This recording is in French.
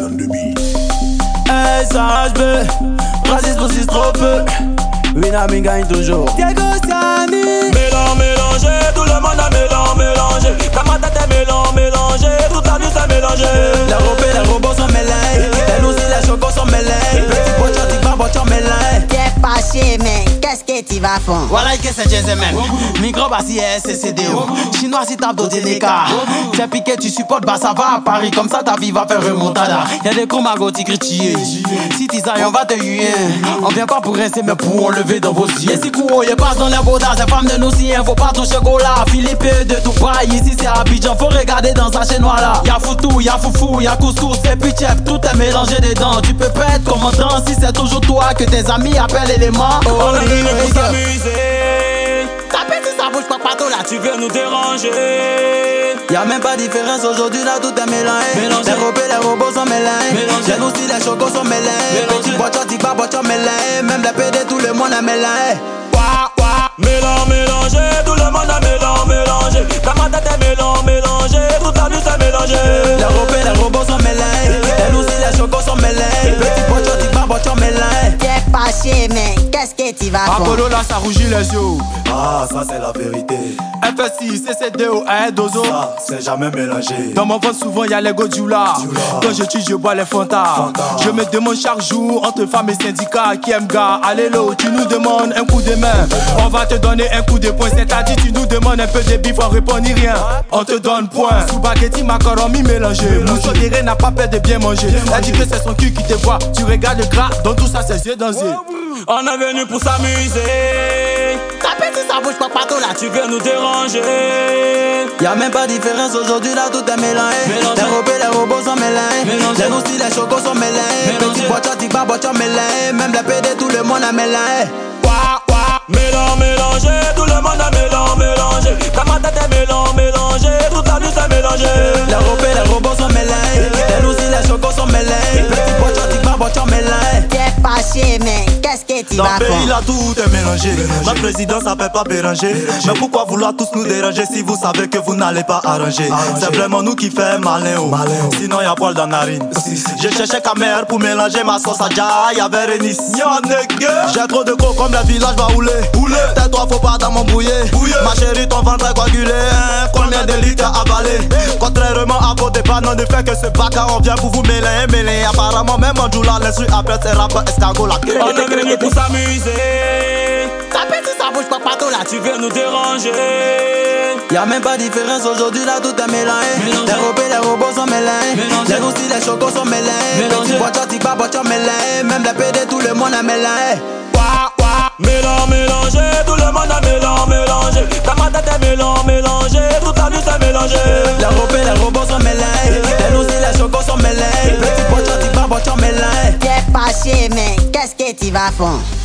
on the beat. SHB, racisme aussi trop peu. Winami gagne toujours. Diego Sani. Mélangé, tout le monde a mélangé. Dans ma tête est mélangé, toute la vie c'est mélangé. Les robes et les robots sont mêlés. Et nous aussi les chocos sont mêlés. Petit bochon, tic pas bochon mêlé. T'es pas chier, mais qu'est-ce que tu vas faire? Voilà que c'est JSMM. Micro bassi SCDO. Chinois si tape d'Odineka. T'es piqué, tu supportes, bah ça va à Paris. Comme ça ta vie va faire remontada. Y'a des chromagots qui crient. Si t'y sais, on va te huer. On vient pas pour rincer, mais pour enlever dans vos yeux. Et si courant, y'a passe dans les bodas. C'est femme de nous si faut pas toucher chocolat. Philippe de Dubaï, ici c'est Abidjan. Faut regarder dans sa chaîne là. Y'a foutou, y'a foufou, y'a couscous et puis chef. Tout est mélangé dedans. Tu peux pas être commandant si c'est toujours toi que tes amis appellent élément. On est venu pour s'amuser. Ta petite ça bouge pas partout là. Tu veux nous déranger. Y'a même pas différence aujourd'hui là, tout est mélangé. Les robes et les robots sont mêlés. Les nous aussi les chocos sont mêlés. Petit bochon, tic pas bochon mêlé. Même les PD, tout le monde est mêlé. Mélangé, tout le monde a mélangé. Dans ma tête est mélangé, toute la vie c'est mélangé. Les robes et les robots sont mêlés. Les nous aussi les chocos sont mêlés. Petit bochon, tic pas bochon mêlé. T'es pas chier, mais qu'est-ce que tu vas faire? Apollo là ça rougit les yeux. Ah, ça c'est la vérité. FSI, CCDO, Dozo. Ça, c'est jamais mélangé. Dans mon ventre souvent y'a les Godjula. Quand je tue, je bois les Fanta. Je me demande chaque jour entre femmes et syndicats qui aiment gars. Allez l'eau, tu nous demandes un coup de main. On va te donner un coup de poing. C'est-à-dire tu nous demandes un peu de bif, on répond ni rien. On te donne point. Spaghetti, macaroni mélangé. Mousso Guéré n'a pas peur de bien manger. Elle dit que c'est son cul qui te voit. Tu regardes le gras, dans tout ça c'est yeux dans yeux. On est venu pour s'amuser. Ta petite ça bouge pas partout là. Tu veux nous déranger. Y'a même pas différence aujourd'hui là, tout est mélangé. Les robes et les robots sont mêlés. Les nous aussi les chocos sont mêlés. Petit bochon, tic pas bochon mêlé. Même les PD, tout le monde est mêlé. Mélangé, tout le monde a mélangé. Dans ma tête est mélangé, toute la vie c'est mélangé. Les robes et les robots sont mêlés. Les nous aussi les chocos sont mêlés. Petit bochon, tic pas bochon mêlé. T'es pas chier, mais qu'est-ce que tu Dans vas le pays faire? là tout est mélangé. Notre président s'appelle pas Béranger. Mais pourquoi vouloir tous nous déranger si vous savez que vous n'allez pas arranger? C'est vraiment nous qui fait malin oh. Sinon y'a poil dans la narine. J'ai cherché Camer pour mélanger ma sauce à Dja. Y'avait Renis. J'ai trop de gros comme le village va rouler. Tais-toi faut pas dans mon bouillé. Ma chérie ton ventre est coagulé. Combien de litres à avaler? Contrairement à vos débats, non ne fait que ce baka. On vient pour vous mêler. Apparemment même en Djoula les suit après ces rappeurs escargots la clé. On est venu pour s'amuser. Ta petite ça bouge pas partout là. Tu veux nous déranger. Y'a même pas différence aujourd'hui là, tout est mélangé. Les robes et les robots sont mêlés. Les nous aussi les chocos sont mêlés. Petit bochon, tic pas bochon mêlé. Même les PD, tout le monde est mêlé. Mélangé, tout le monde a mélangé. Dans ma tête est mélangé, toute la vie c'est mélangé. Les robes et les robots sont mêlés. Les nous aussi les chocos sont mêlés. Petit bochon, tic pas bochon mêlé. T'es pas chier, mais qu'est-ce que tu vas faire?